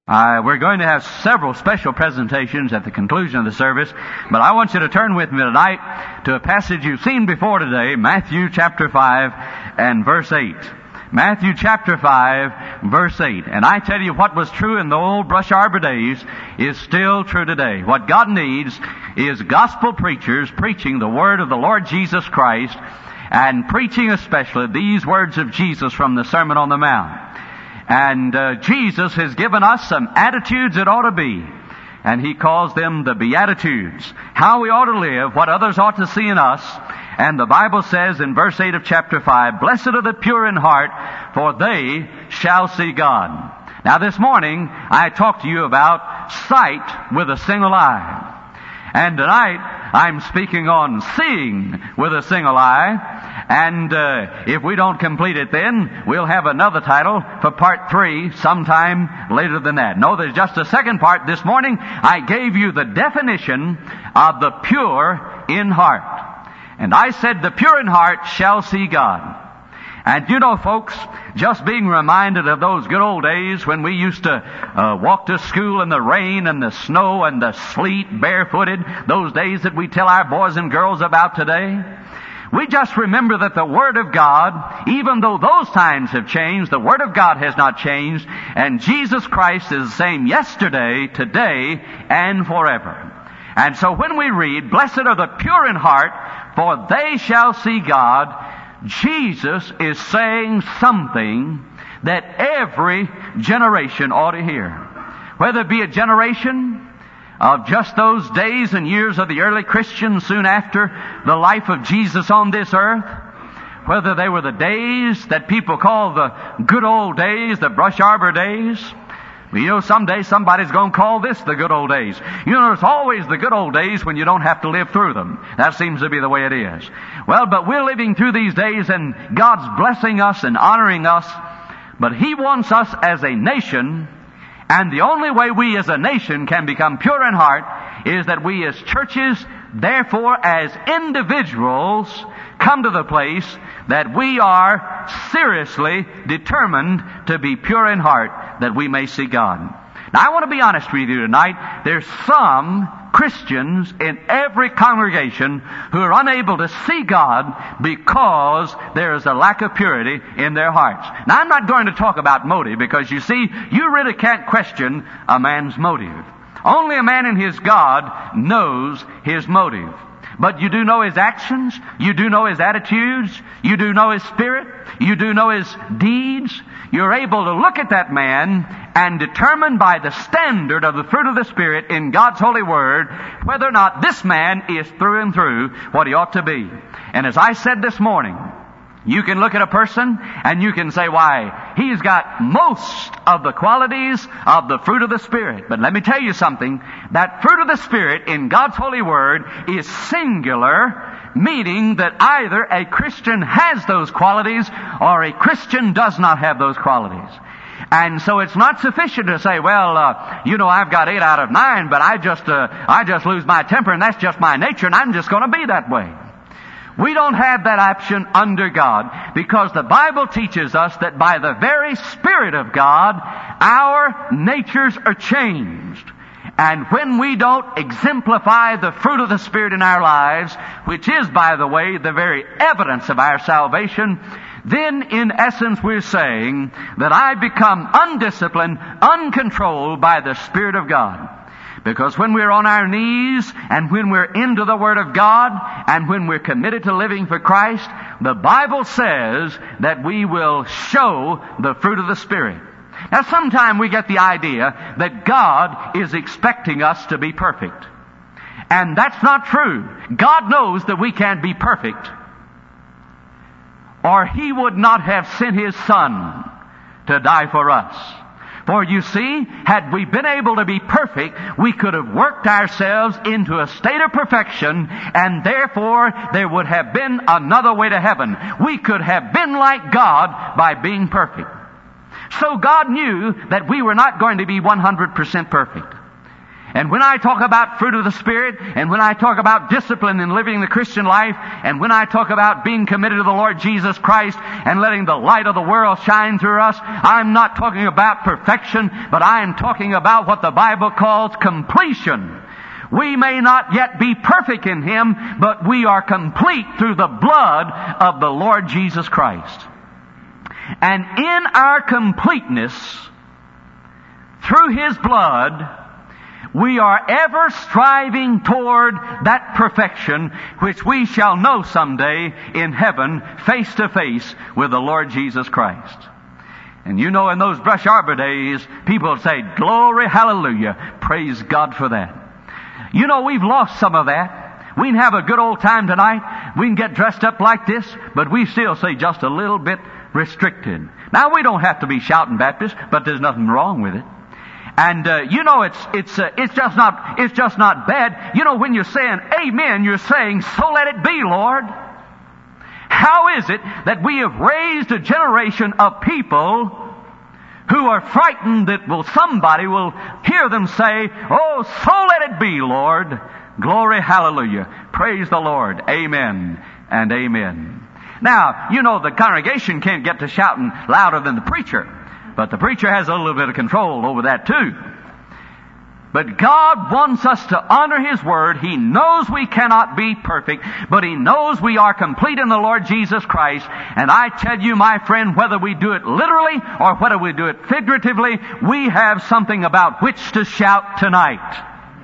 We're going to have several special presentations at the conclusion of the service, but I want you to turn with me tonight to a passage you've seen before today, Matthew chapter 5 and verse 8. Matthew chapter 5, verse 8. And I tell you, what was true in the old brush arbor days is still true today. What God needs is gospel preachers preaching the word of the Lord Jesus Christ, and preaching especially these words of Jesus from the Sermon on the Mount. And Jesus has given us some attitudes it ought to be. And He calls them the Beatitudes. How we ought to live, what others ought to see in us. And the Bible says in verse 8 of chapter 5, "Blessed are the pure in heart, for they shall see God." Now this morning, I talked to you about sight with a single eye. And tonight, I'm speaking on seeing with a single eye. And if we don't complete it then, we'll have another title for part 3 sometime later than that. No, there's just a second part. This morning, I gave you the definition of the pure in heart. And I said, the pure in heart shall see God. And you know, folks, just being reminded of those good old days when we used to walk to school in the rain and the snow and the sleet barefooted, those days that we tell our boys and girls about today, we just remember that the Word of God, even though those times have changed, the Word of God has not changed, and Jesus Christ is the same yesterday, today, and forever. And so when we read, "Blessed are the pure in heart, for they shall see God," Jesus is saying something that every generation ought to hear. Whether it be a generation of just those days and years of the early Christians soon after the life of Jesus on this earth, whether they were the days that people call the good old days, the brush arbor days. You know, someday somebody's going to call this the good old days. You know, it's always the good old days when you don't have to live through them. That seems to be the way it is. Well, but we're living through these days, and God's blessing us and honoring us. But He wants us as a nation, and the only way we as a nation can become pure in heart is that we as churches, therefore as individuals, come to the place that we are seriously determined to be pure in heart, that we may see God. Now, I want to be honest with you tonight. There's some Christians in every congregation who are unable to see God because there is a lack of purity in their hearts. Now, I'm not going to talk about motive, because you see, you really can't question a man's motive. Only a man in his God knows his motive. But you do know his actions, you do know his attitudes, you do know his spirit, you do know his deeds. You're able to look at that man and determine by the standard of the fruit of the Spirit in God's holy word whether or not this man is through and through what he ought to be. And as I said this morning, you can look at a person and you can say, why, he's got most of the qualities of the fruit of the Spirit. But let me tell you something. That fruit of the Spirit in God's holy word is singular, meaning that either a Christian has those qualities or a Christian does not have those qualities. And so it's not sufficient to say, well, I've got 8 out of 9, but I just lose my temper, and that's just my nature, and I'm just going to be that way. We don't have that option under God, because the Bible teaches us that by the very Spirit of God, our natures are changed. And when we don't exemplify the fruit of the Spirit in our lives, which is, by the way, the very evidence of our salvation, then in essence we're saying that I become undisciplined, uncontrolled by the Spirit of God. Because when we're on our knees, and when we're into the Word of God, and when we're committed to living for Christ, the Bible says that we will show the fruit of the Spirit. Now, sometimes we get the idea that God is expecting us to be perfect. And that's not true. God knows that we can't be perfect, or He would not have sent His Son to die for us. For you see, had we been able to be perfect, we could have worked ourselves into a state of perfection, and therefore there would have been another way to heaven. We could have been like God by being perfect. So God knew that we were not going to be 100% perfect. And when I talk about fruit of the Spirit, and when I talk about discipline in living the Christian life, and when I talk about being committed to the Lord Jesus Christ and letting the light of the world shine through us, I'm not talking about perfection, but I am talking about what the Bible calls completion. We may not yet be perfect in Him, but we are complete through the blood of the Lord Jesus Christ. And in our completeness, through His blood, we are ever striving toward that perfection which we shall know someday in heaven, face to face with the Lord Jesus Christ. And you know, in those brush arbor days, people would say, "Glory, hallelujah, praise God for that." You know, we've lost some of that. We can have a good old time tonight. We can get dressed up like this, but we still say just a little bit restricted. Now, we don't have to be shouting Baptists, but there's nothing wrong with it. And you know, it's just not bad. You know, when you're saying amen, you're saying, "So let it be, Lord." How is it that we have raised a generation of people who are frightened that somebody will hear them say, "Oh, so let it be, Lord." Glory, hallelujah. Praise the Lord. Amen and amen. Now, you know, the congregation can't get to shouting louder than the preacher. But the preacher has a little bit of control over that too. But God wants us to honor His Word. He knows we cannot be perfect, but He knows we are complete in the Lord Jesus Christ. And I tell you, my friend, whether we do it literally or whether we do it figuratively, we have something about which to shout tonight.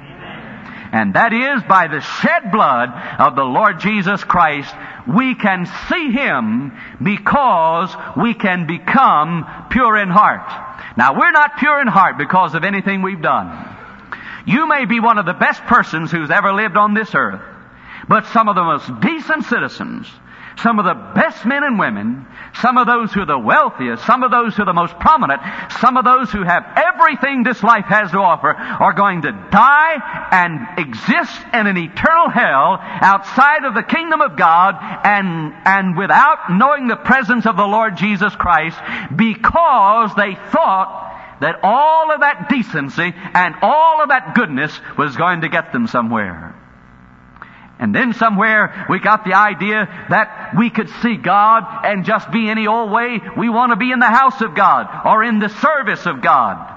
And that is, by the shed blood of the Lord Jesus Christ, we can see Him because we can become pure in heart. Now, we're not pure in heart because of anything we've done. You may be one of the best persons who's ever lived on this earth, but some of the most decent citizens, some of the best men and women, some of those who are the wealthiest, some of those who are the most prominent, some of those who have everything this life has to offer are going to die and exist in an eternal hell outside of the kingdom of God and without knowing the presence of the Lord Jesus Christ, because they thought that all of that decency and all of that goodness was going to get them somewhere. And then somewhere we got the idea that we could see God and just be any old way. We want to be in the house of God or in the service of God.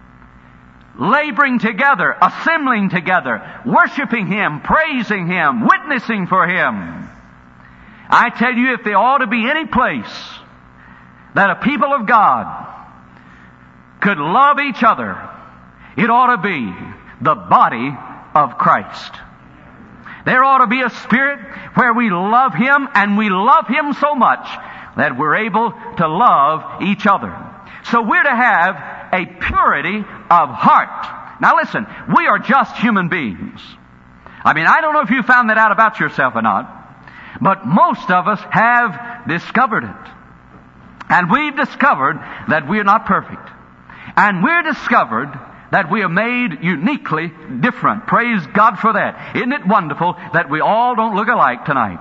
Laboring together, assembling together, worshiping Him, praising Him, witnessing for Him. I tell you, if there ought to be any place that a people of God could love each other, it ought to be the body of Christ. There ought to be a spirit where we love Him, and we love Him so much that we're able to love each other. So we're to have a purity of heart. Now listen, we are just human beings. I mean, I don't know if you found that out about yourself or not, but most of us have discovered it. And we've discovered that we're not perfect. And we're discovered that we are made uniquely different. Praise God for that. Isn't it wonderful that we all don't look alike tonight?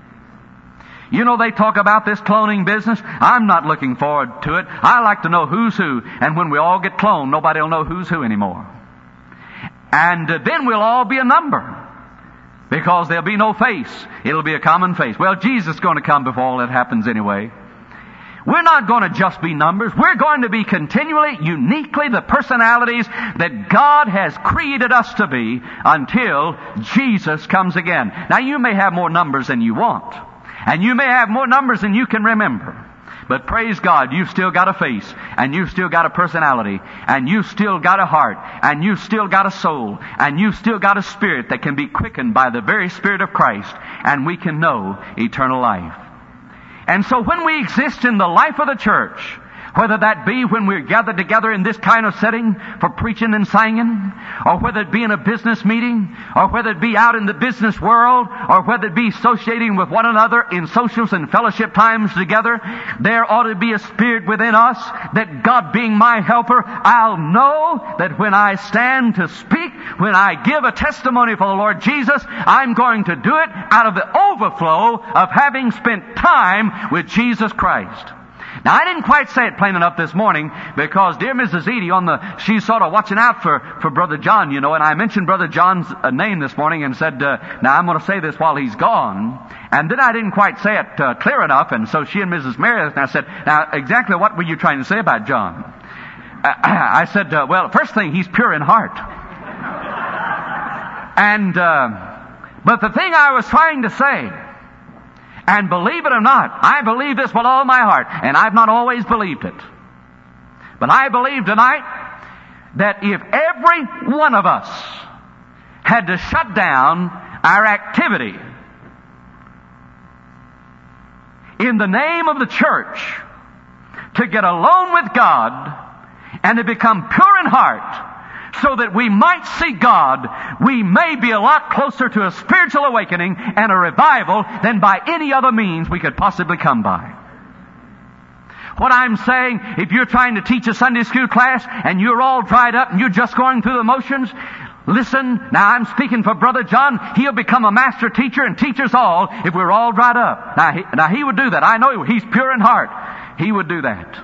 You know, they talk about this cloning business. I'm not looking forward to it. I like to know who's who. And when we all get cloned, nobody will know who's who anymore. And then we'll all be a number, because there'll be no face. It'll be a common face. Well, Jesus is going to come before all that happens anyway. We're not going to just be numbers. We're going to be continually, uniquely the personalities that God has created us to be until Jesus comes again. Now, you may have more numbers than you want, and you may have more numbers than you can remember. But praise God, you've still got a face, and you've still got a personality, and you've still got a heart, and you've still got a soul, and you've still got a spirit that can be quickened by the very Spirit of Christ, and we can know eternal life. And so when we exist in the life of the church, whether that be when we're gathered together in this kind of setting for preaching and singing, or whether it be in a business meeting, or whether it be out in the business world, or whether it be associating with one another in socials and fellowship times together, there ought to be a spirit within us that God being my helper, I'll know that when I stand to speak, when I give a testimony for the Lord Jesus, I'm going to do it out of the overflow of having spent time with Jesus Christ. Now, I didn't quite say it plain enough this morning because dear Mrs. Edie she's sort of watching out for Brother John, and I mentioned Brother John's name this morning and said, now I'm going to say this while he's gone. And then I didn't quite say it clear enough, and so she and Mrs. Meredith, and I said, now exactly what were you trying to say about John? I said, well, first thing, he's pure in heart. And, but the thing I was trying to say, and believe it or not, I believe this with all my heart, and I've not always believed it. But I believe tonight that if every one of us had to shut down our activity in the name of the church to get alone with God and to become pure in heart, so that we might see God, we may be a lot closer to a spiritual awakening and a revival than by any other means we could possibly come by. What I'm saying, if you're trying to teach a Sunday school class and you're all dried up and you're just going through the motions, listen, now I'm speaking for Brother John, he'll become a master teacher and teach us all if we're all dried up. Now he would do that. I know he's pure in heart. He would do that.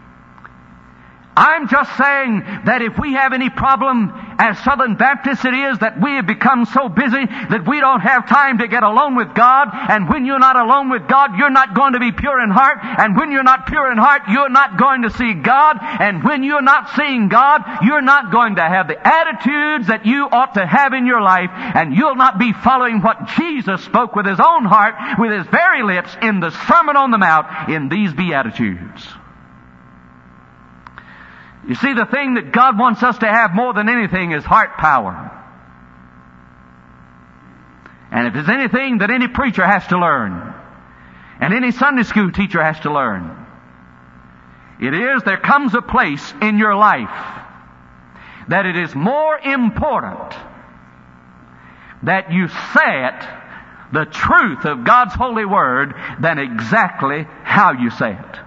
I'm just saying that if we have any problem as Southern Baptists, it is that we have become so busy that we don't have time to get alone with God. And when you're not alone with God, you're not going to be pure in heart. And when you're not pure in heart, you're not going to see God. And when you're not seeing God, you're not going to have the attitudes that you ought to have in your life. And you'll not be following what Jesus spoke with His own heart, with His very lips, in the Sermon on the Mount, in these Beatitudes. You see, the thing that God wants us to have more than anything is heart power. And if there's anything that any preacher has to learn, and any Sunday school teacher has to learn, it is there comes a place in your life that it is more important that you say it, the truth of God's holy word, than exactly how you say it.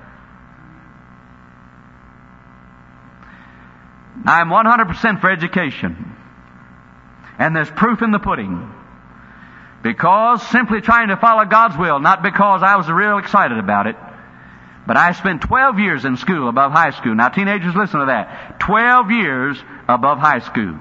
I'm 100% for education. And there's proof in the pudding. Because simply trying to follow God's will, not because I was real excited about it, but I spent 12 years in school above high school. Now teenagers, listen to that. 12 years above high school.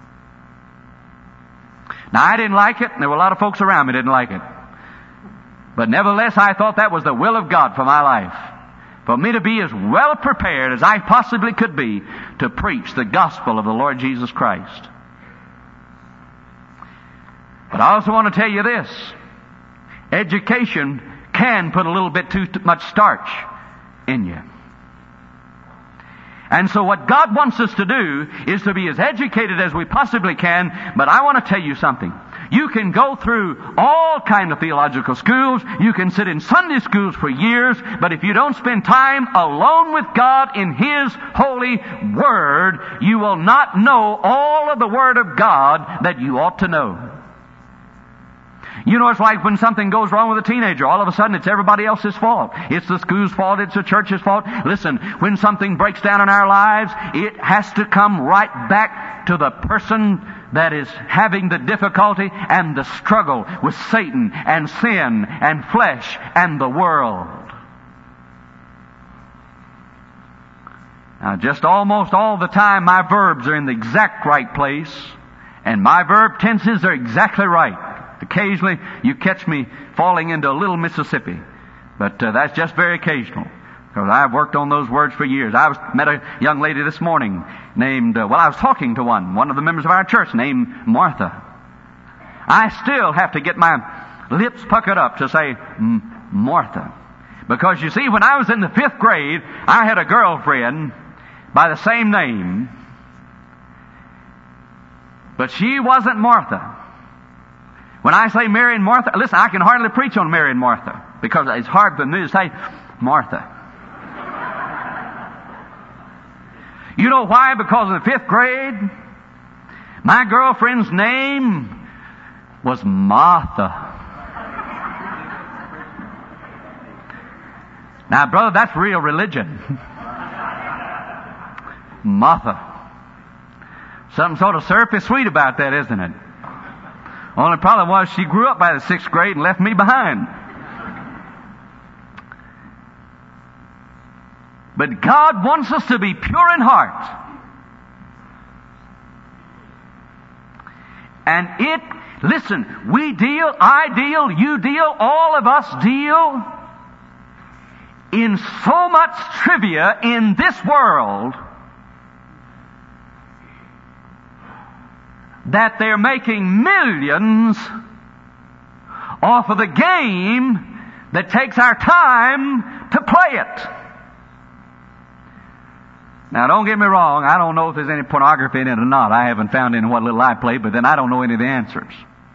Now I didn't like it, and there were a lot of folks around me that didn't like it. But nevertheless, I thought that was the will of God for my life. For me to be as well prepared as I possibly could be to preach the gospel of the Lord Jesus Christ. But I also want to tell you this. Education can put a little bit too much starch in you. And so what God wants us to do is to be as educated as we possibly can. But I want to tell you something. You can go through all kind of theological schools. You can sit in Sunday schools for years. But if you don't spend time alone with God in His holy Word, you will not know all of the Word of God that you ought to know. You know, it's like when something goes wrong with a teenager. All of a sudden, it's everybody else's fault. It's the school's fault. It's the church's fault. Listen, when something breaks down in our lives, it has to come right back to the person that is having the difficulty and the struggle with Satan and sin and flesh and the world. Now, just almost all the time, my verbs are in the exact right place, and my verb tenses are exactly right. Occasionally, you catch me falling into a little Mississippi, but that's just very occasional, because I've worked on those words for years. I met a young lady this morning named, I was talking to one of the members of our church named Martha. I still have to get my lips puckered up to say Martha, because you see, when I was in the 5th grade, I had a girlfriend by the same name, but she wasn't Martha. When I say Mary and Martha, listen, I can hardly preach on Mary and Martha, because it's hard for me to say Martha. You know why? Because in the 5th grade, my girlfriend's name was Martha. Now, brother, that's real religion. Martha. Something sort of surface sweet about that, isn't it? Only problem was she grew up by the 6th grade and left me behind. But God wants us to be pure in heart. And listen, we deal, I deal, you deal, all of us deal in so much trivia in this world that they're making millions off of the game that takes our time to play it. Now, don't get me wrong, I don't know if there's any pornography in it or not. I haven't found any what little I play, but then I don't know any of the answers.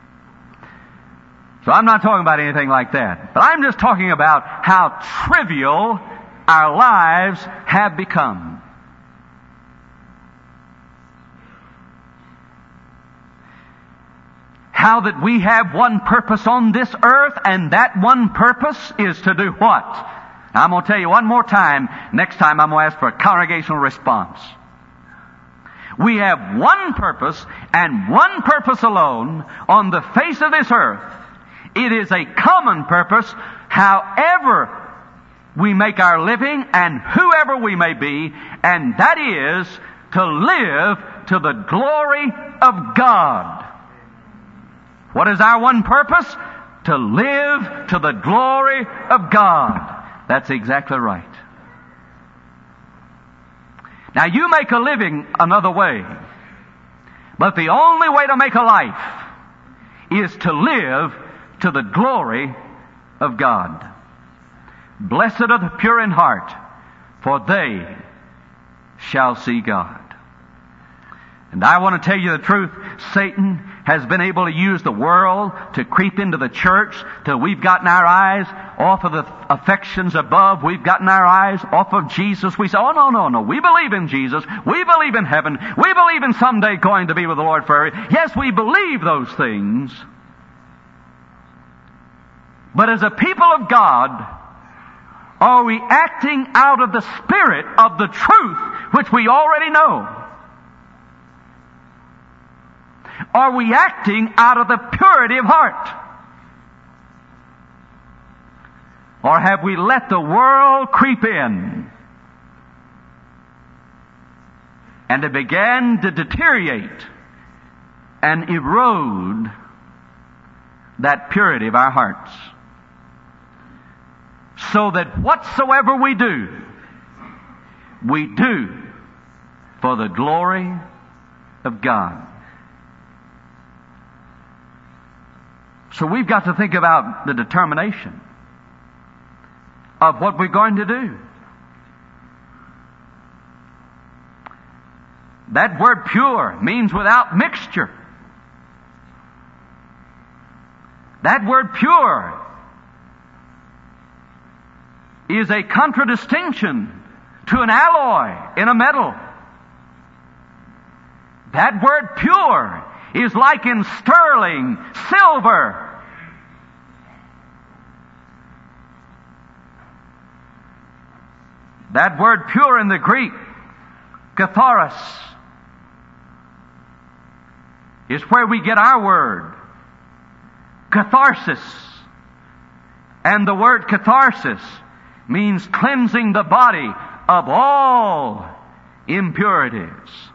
So I'm not talking about anything like that. But I'm just talking about how trivial our lives have become. How that we have one purpose on this earth, and that one purpose is to do what? Now, I'm going to tell you one more time. Next time I'm going to ask for a congregational response. We have one purpose, and one purpose alone, on the face of this earth. It is a common purpose, however we make our living and whoever we may be, and that is to live to the glory of God. What is our one purpose? To live to the glory of God. That's exactly right. Now, you make a living another way, but the only way to make a life is to live to the glory of God. Blessed are the pure in heart, for they shall see God. And I want to tell you the truth, Satan has been able to use the world to creep into the church till we've gotten our eyes off of the affections above. We've gotten our eyes off of Jesus. We say, oh, no. We believe in Jesus. We believe in heaven. We believe in someday going to be with the Lord forever. Yes, we believe those things. But as a people of God, are we acting out of the spirit of the truth which we already know? Are we acting out of the purity of heart? Or have we let the world creep in and it began to deteriorate and erode that purity of our hearts? So that whatsoever we do for the glory of God. So we've got to think about the determination of what we're going to do. That word pure means without mixture. That word pure is a contradistinction to an alloy in a metal. That word pure is like in sterling silver. That word pure in the Greek, katharos, is where we get our word, catharsis. And the word catharsis means cleansing the body of all impurities.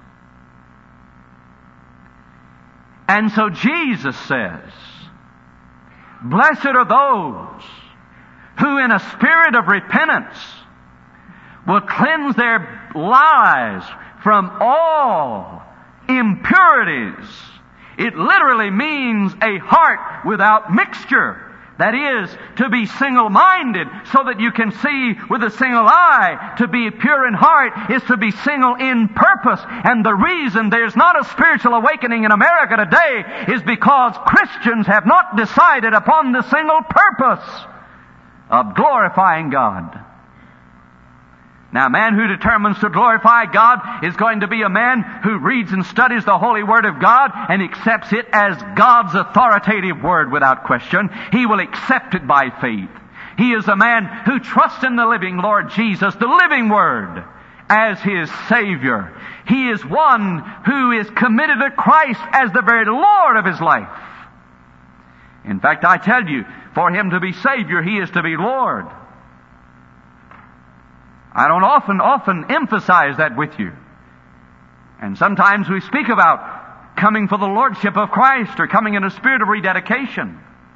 And so Jesus says, blessed are those who in a spirit of repentance will cleanse their lives from all impurities. It literally means a heart without mixture. That is, to be single-minded so that you can see with a single eye. To be pure in heart is to be single in purpose. And the reason there's not a spiritual awakening in America today is because Christians have not decided upon the single purpose of glorifying God. Now, a man who determines to glorify God is going to be a man who reads and studies the Holy Word of God and accepts it as God's authoritative Word without question. He will accept it by faith. He is a man who trusts in the living Lord Jesus, the living Word, as his Savior. He is one who is committed to Christ as the very Lord of his life. In fact, I tell you, for him to be Savior, he is to be Lord. I don't often emphasize that with you. And sometimes we speak about coming for the Lordship of Christ or coming in a spirit of rededication.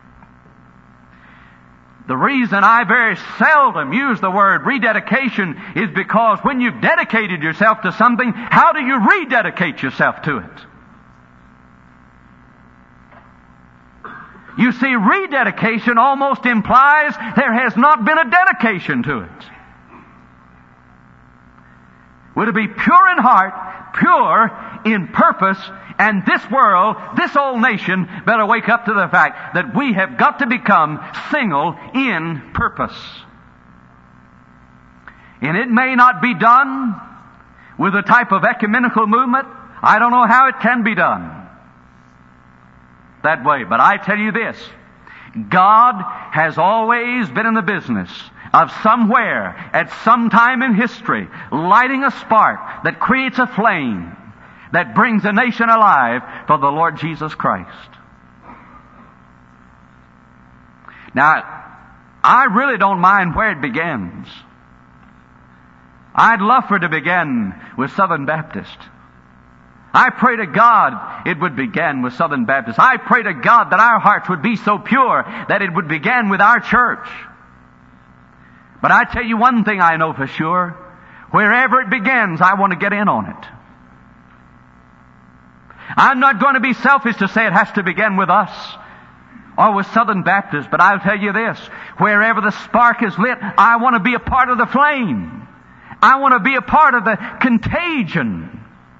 The reason I very seldom use the word rededication is because when you've dedicated yourself to something, how do you rededicate yourself to it? You see, rededication almost implies there has not been a dedication to it. We're to be pure in heart, pure in purpose, and this world, this old nation, better wake up to the fact that we have got to become single in purpose. And it may not be done with a type of ecumenical movement. I don't know how it can be done that way. But I tell you this, God has always been in the business of somewhere, at some time in history, lighting a spark that creates a flame that brings a nation alive for the Lord Jesus Christ. Now, I really don't mind where it begins. I'd love for it to begin with Southern Baptist. I pray to God it would begin with Southern Baptist. I pray to God that our hearts would be so pure that it would begin with our church. But I tell you one thing I know for sure. Wherever it begins, I want to get in on it. I'm not going to be selfish to say it has to begin with us or with Southern Baptist, but I'll tell you this. Wherever the spark is lit, I want to be a part of the flame. I want to be a part of the contagion.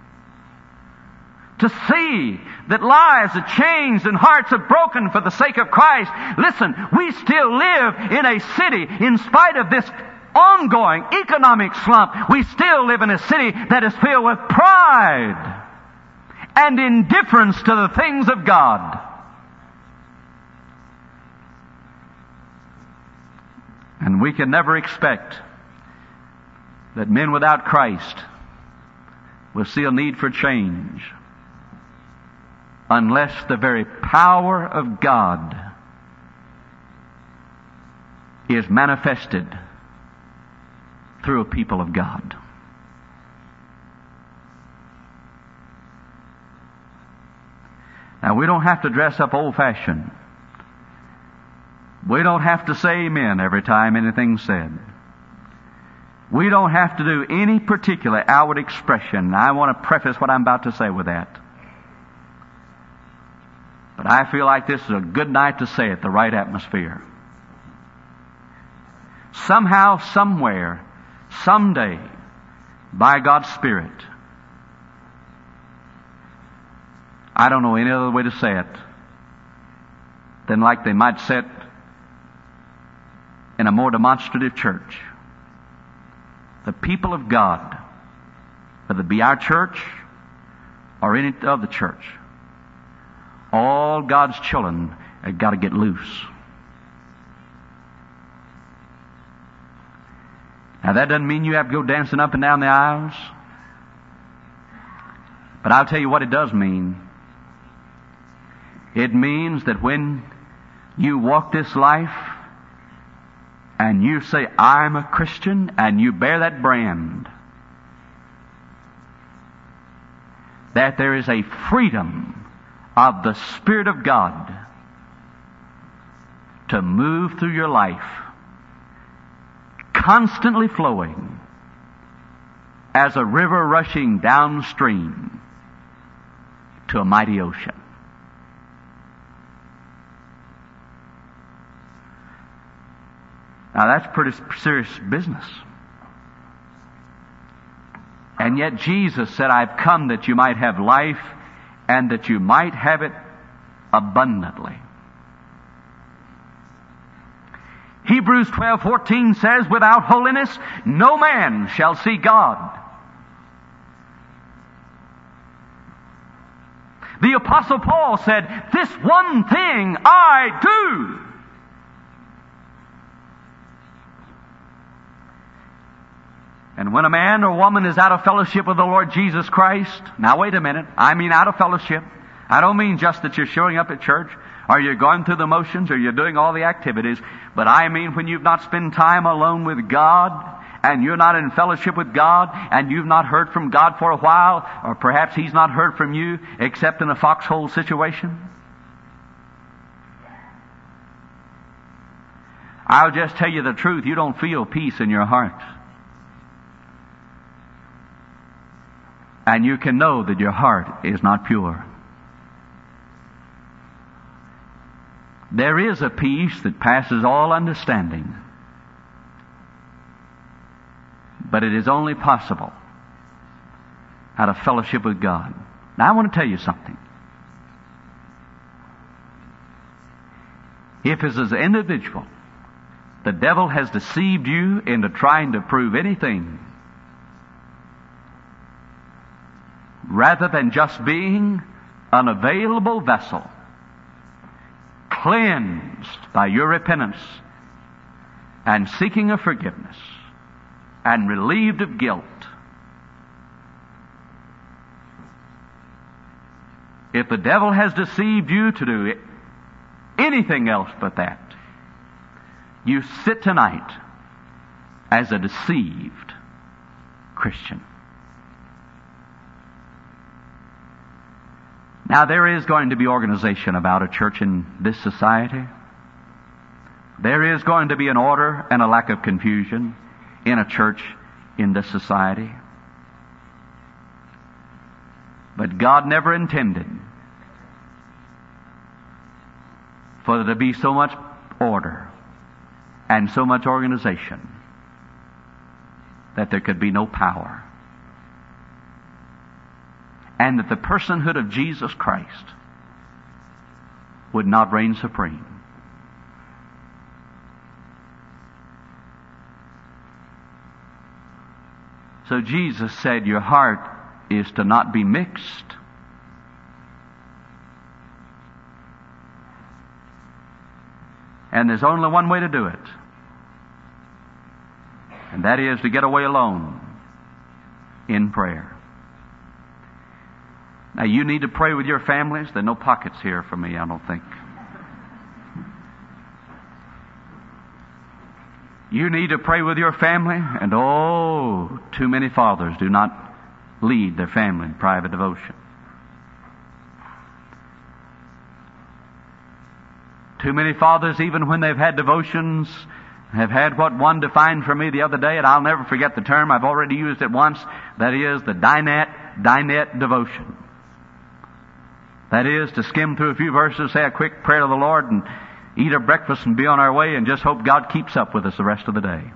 To see that lives are changed and hearts are broken for the sake of Christ. Listen, we still live in a city, in spite of this ongoing economic slump, we still live in a city that is filled with pride and indifference to the things of God. And we can never expect that men without Christ will see a need for change unless the very power of God is manifested through a people of God. Now, we don't have to dress up old-fashioned. We don't have to say amen every time anything's said. We don't have to do any particular outward expression. I want to preface what I'm about to say with that. But I feel like this is a good night to say it, the right atmosphere. Somehow, somewhere, someday, by God's Spirit, I don't know any other way to say it than like they might say it in a more demonstrative church. The people of God, whether it be our church or any other church, all God's children have got to get loose. Now that doesn't mean you have to go dancing up and down the aisles. But I'll tell you what it does mean. It means that when you walk this life and you say, I'm a Christian, and you bear that brand, that there is a freedom of the Spirit of God to move through your life, constantly flowing as a river rushing downstream to a mighty ocean. Now that's pretty serious business. And yet Jesus said, I've come that you might have life and that you might have it abundantly. Hebrews 12:14 says, without holiness no man shall see God. The Apostle Paul said, this one thing I do. And when a man or woman is out of fellowship with the Lord Jesus Christ, now wait a minute, I mean out of fellowship. I don't mean just that you're showing up at church, or you're going through the motions, or you're doing all the activities, but I mean when you've not spent time alone with God, and you're not in fellowship with God, and you've not heard from God for a while, or perhaps He's not heard from you except in a foxhole situation? I'll just tell you the truth. You don't feel peace in your heart. And you can know that your heart is not pure. There is a peace that passes all understanding. But it is only possible out of fellowship with God. Now I want to tell you something. If as an individual the devil has deceived you into trying to prove anything rather than just being an available vessel, cleansed by your repentance and seeking of forgiveness and relieved of guilt, if the devil has deceived you to do anything else but that, you sit tonight as a deceived Christian. Now, there is going to be organization about a church in this society. There is going to be an order and a lack of confusion in a church in this society. But God never intended for there to be so much order and so much organization that there could be no power. And that the personhood of Jesus Christ would not reign supreme. So Jesus said, your heart is to not be mixed. And there's only one way to do it. And that is to get away alone in prayer. Now, you need to pray with your families. There are no pockets here for me, I don't think. You need to pray with your family. And oh, too many fathers do not lead their family in private devotion. Too many fathers, even when they've had devotions, have had what one defined for me the other day, and I'll never forget the term. I've already used it once. That is the dinette devotion. That is, to skim through a few verses, say a quick prayer to the Lord, and eat our breakfast and be on our way, and just hope God keeps up with us the rest of the day.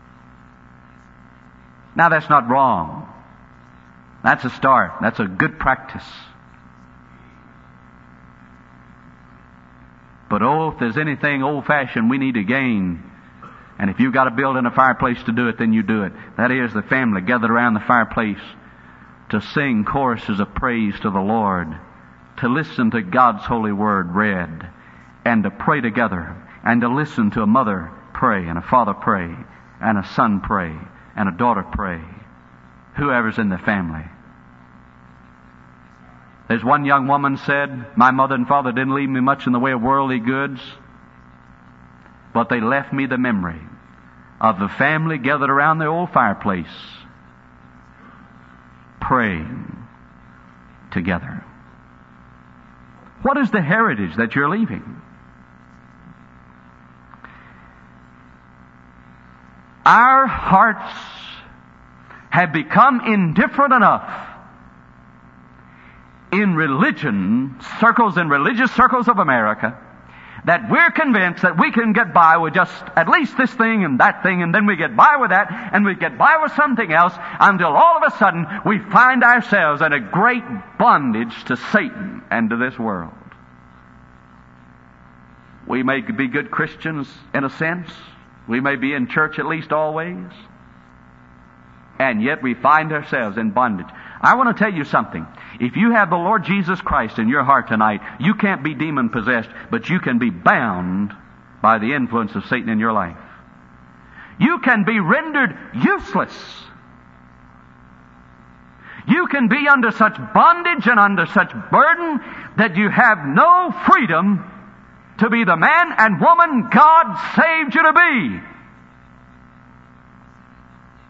Now, that's not wrong. That's a start. That's a good practice. But oh, if there's anything old-fashioned we need to gain, and if you've got to build in a fireplace to do it, then you do it. That is, the family gathered around the fireplace to sing choruses of praise to the Lord, to listen to God's holy word read, and to pray together, and to listen to a mother pray, and a father pray, and a son pray, and a daughter pray, whoever's in the family. There's one young woman said, my mother and father didn't leave me much in the way of worldly goods, but they left me the memory of the family gathered around the old fireplace, praying together. What is the heritage that you're leaving? Our hearts have become indifferent enough in religious circles of America, that we're convinced that we can get by with just at least this thing and that thing, and then we get by with that, and we get by with something else, until all of a sudden we find ourselves in a great bondage to Satan and to this world. We may be good Christians in a sense. We may be in church at least always. And yet we find ourselves in bondage. I want to tell you something. If you have the Lord Jesus Christ in your heart tonight, you can't be demon-possessed, but you can be bound by the influence of Satan in your life. You can be rendered useless. You can be under such bondage and under such burden that you have no freedom to be the man and woman God saved you to be.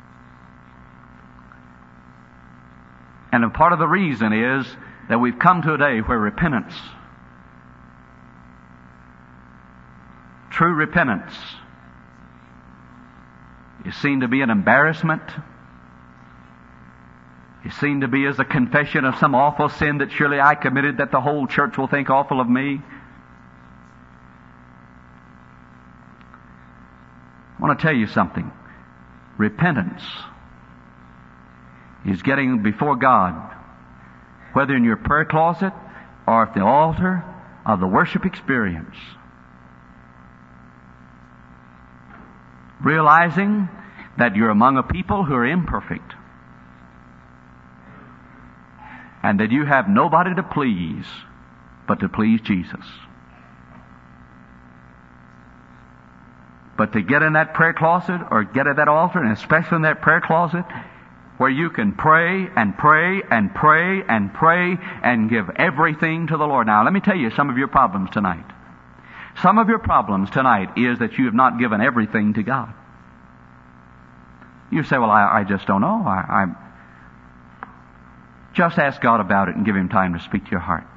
And a part of the reason is that we've come to a day where repentance, true repentance, is seen to be an embarrassment. Is seen to be as a confession of some awful sin that surely I committed that the whole church will think awful of me. I want to tell you something. Repentance is getting before God, whether in your prayer closet or at the altar of the worship experience, realizing that you're among a people who are imperfect and that you have nobody to please but to please Jesus. But to get in that prayer closet or get at that altar, and especially in that prayer closet, where you can pray and pray and pray and pray and give everything to the Lord. Now, let me tell you some of your problems tonight. Some of your problems tonight is that you have not given everything to God. You say, well, I just don't know. I just ask God about it and give Him time to speak to your heart.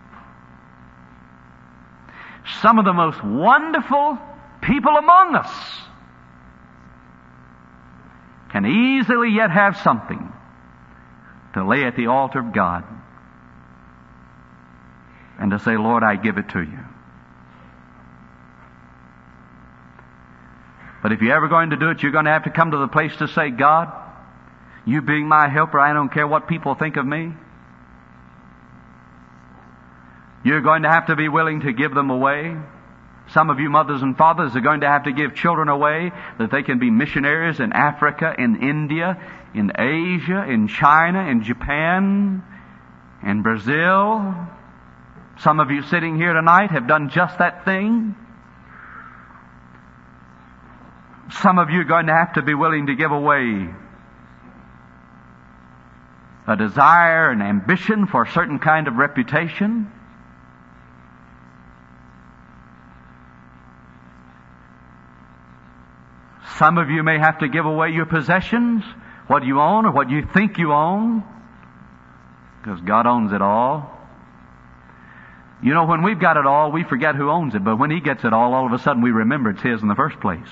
Some of the most wonderful people among us can easily yet have something to lay at the altar of God and to say, Lord, I give it to you. But if you're ever going to do it, you're going to have to come to the place to say, God, you being my helper, I don't care what people think of me. You're going to have to be willing to give them away. Some of you mothers and fathers are going to have to give children away that they can be missionaries in Africa, in India, in Asia, in China, in Japan, in Brazil. Some of you sitting here tonight have done just that thing. Some of you are going to have to be willing to give away a desire and ambition for a certain kind of reputation. Some of you may have to give away your possessions, what you own or what you think you own, because God owns it all. You know, when we've got it all, we forget who owns it, but when He gets it all of a sudden we remember it's His in the first place.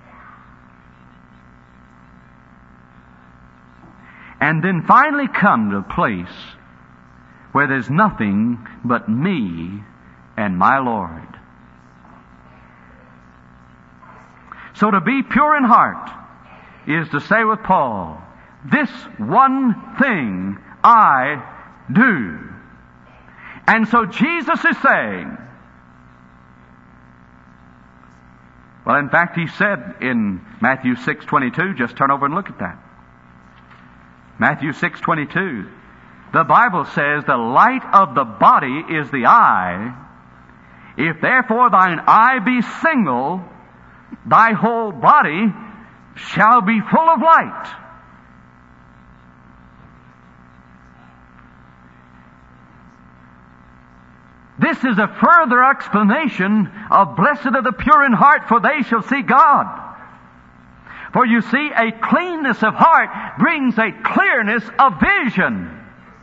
And then finally come to a place where there's nothing but me and my Lord. So to be pure in heart is to say with Paul, this one thing I do. And so Jesus is saying, well, in fact, He said in Matthew 6:22, just turn over and look at that. Matthew 6:22, the Bible says, the light of the body is the eye. If therefore thine eye be single, thy whole body shall be full of light. This is a further explanation of blessed are the pure in heart, for they shall see God. For you see, a cleanness of heart brings a clearness of vision.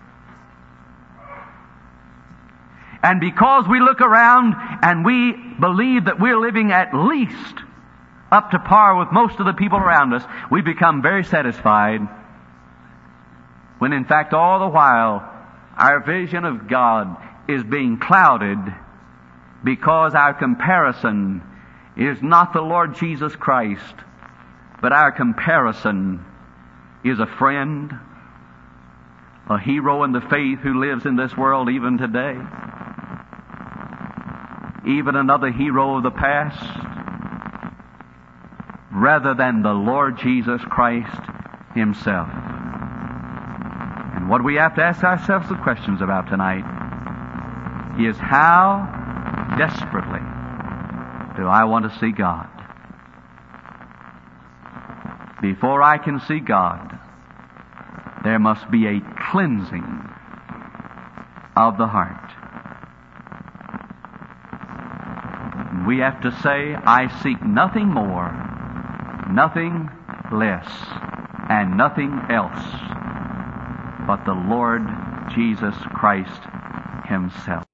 And because we look around and we believe that we're living at least up to par with most of the people around us, we become very satisfied, when in fact all the while our vision of God is being clouded because our comparison is not the Lord Jesus Christ, but our comparison is a friend, a hero in the faith who lives in this world even today, even another hero of the past, rather than the Lord Jesus Christ Himself. And what we have to ask ourselves the questions about tonight is, how desperately do I want to see God? Before I can see God, there must be a cleansing of the heart. We have to say, I seek nothing more, nothing less, and nothing else but the Lord Jesus Christ Himself.